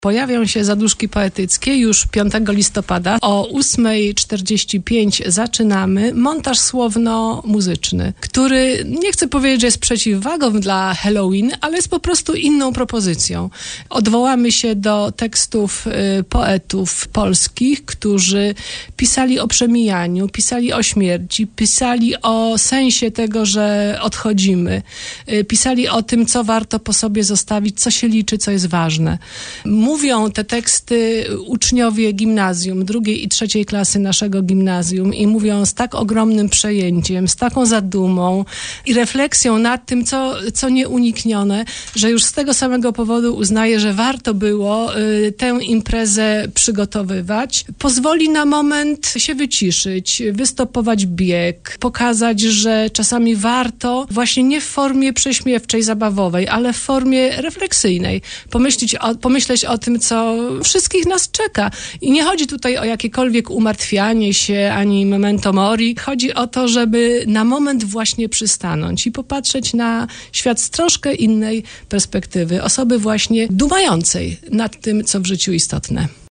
Pojawią się zaduszki poetyckie już 5 listopada. O 8:45 zaczynamy montaż słowno-muzyczny, który nie chcę powiedzieć, że jest przeciwwagą dla Halloween, ale jest po prostu inną propozycją. Odwołamy się do tekstów poetów polskich, którzy pisali o przemijaniu, pisali o śmierci, pisali o sensie tego, że odchodzimy, pisali o tym, co warto po sobie zostawić, co się liczy, co jest ważne. Mówią te teksty uczniowie gimnazjum, 2. i 3. klasy naszego gimnazjum i mówią z tak ogromnym przejęciem, z taką zadumą i refleksją nad tym, co nieuniknione, że już z tego samego powodu uznaję, że warto było tę imprezę przygotowywać. Pozwoli na moment się wyciszyć, wystopować bieg, pokazać, że czasami warto właśnie nie w formie prześmiewczej, zabawowej, ale w formie refleksyjnej pomyśleć o tym, co wszystkich nas czeka. I nie chodzi tutaj o jakiekolwiek umartwianie się, ani memento mori. Chodzi o to, żeby na moment właśnie przystanąć i popatrzeć na świat z troszkę innej perspektywy. Osoby właśnie dumającej nad tym, co w życiu istotne.